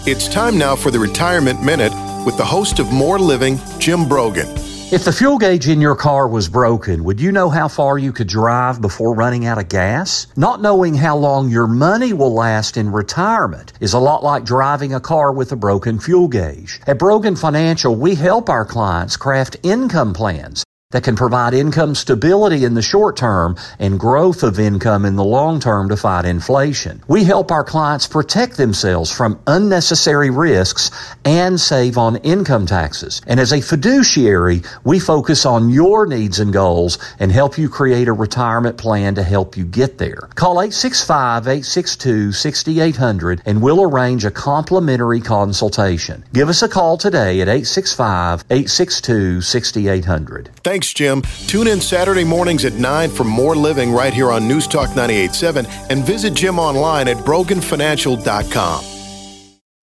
It's time now for the Retirement Minute with the host of More Living, Jim Brogan. If the fuel gauge in your car was broken, would you know how far you could drive before running out of gas? Not knowing how long your money will last in retirement is a lot like driving a car with a broken fuel gauge. At Brogan Financial, we help our clients craft income plans that can provide income stability in the short term and growth of income in the long term to fight inflation. We help our clients protect themselves from unnecessary risks and save on income taxes. And as a fiduciary, we focus on your needs and goals and help you create a retirement plan to help you get there. Call 865-862-6800 and we'll arrange a complimentary consultation. Give us a call today at 865-862-6800. Thanks, Jim. Tune in Saturday mornings at 9 for More Living right here on News Talk 98.7 and visit Jim online at broganfinancial.com.